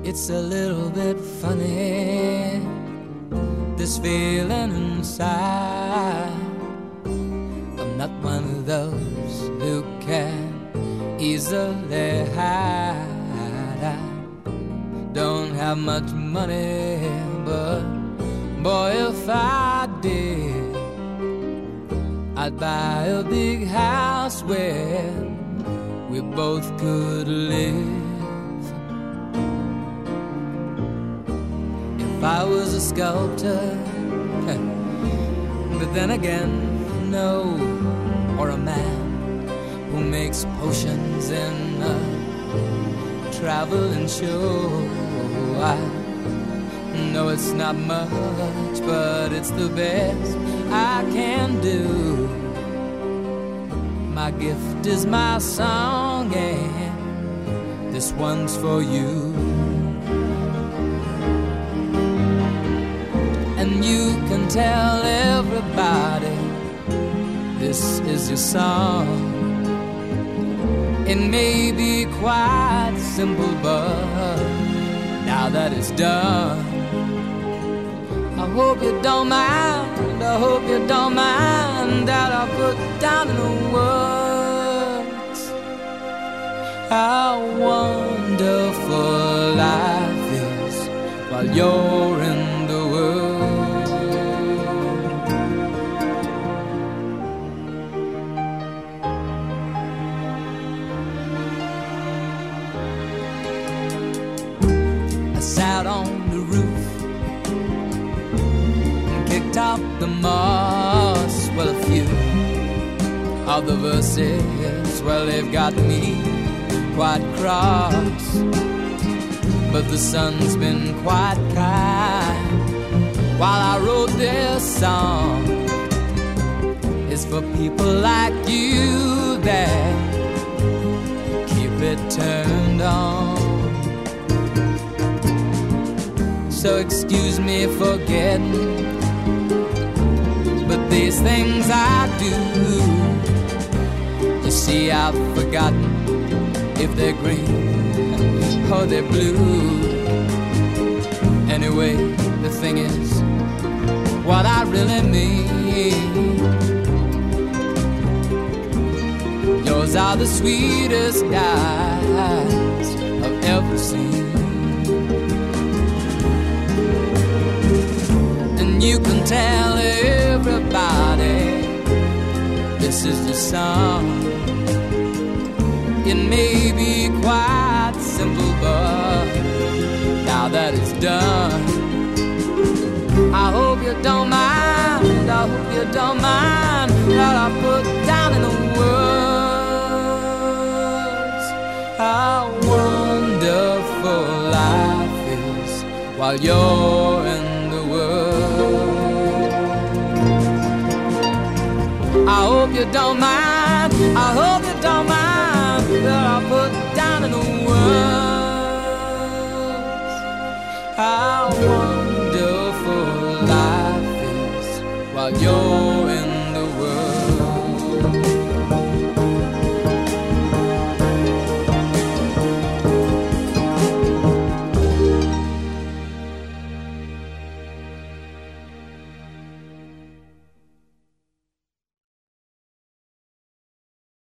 It's a little bit funny, this feeling inside. I'm not one of those who can easily hide. I don't have much money, but boy, if I did, I'd buy a big house where we both could live. If I was a sculptor, but then again, no, or a man who makes potions in a traveling show. I know it's not much, but it's the best I can do. My gift is my song, and this one's for you. And you can tell everybody this is your song. It may be quite simple, but now that it's done, I hope you don't mind, I hope you don't mind that I put down in the words how wonderful life is while you're in the world. I sat on the roof, top the moss. Well, a few of the verses, well, they've got me quite cross, but the sun's been quite kind while I wrote this song. It's for people like you that keep it turned on. So excuse me for getting, but these things I do, you see, I've forgotten if they're green or they're blue. Anyway, the thing is, what I really mean, yours are the sweetest eyes I've ever seen. And you can tell everybody this is the song. It may be quite simple, but now that it's done, I hope you don't mind, I hope you don't mind that I put down in the words how wonderful life is while you're in the world. I hope you don't mind, I hope you don't mind that I put down in the words how wonderful life is while you're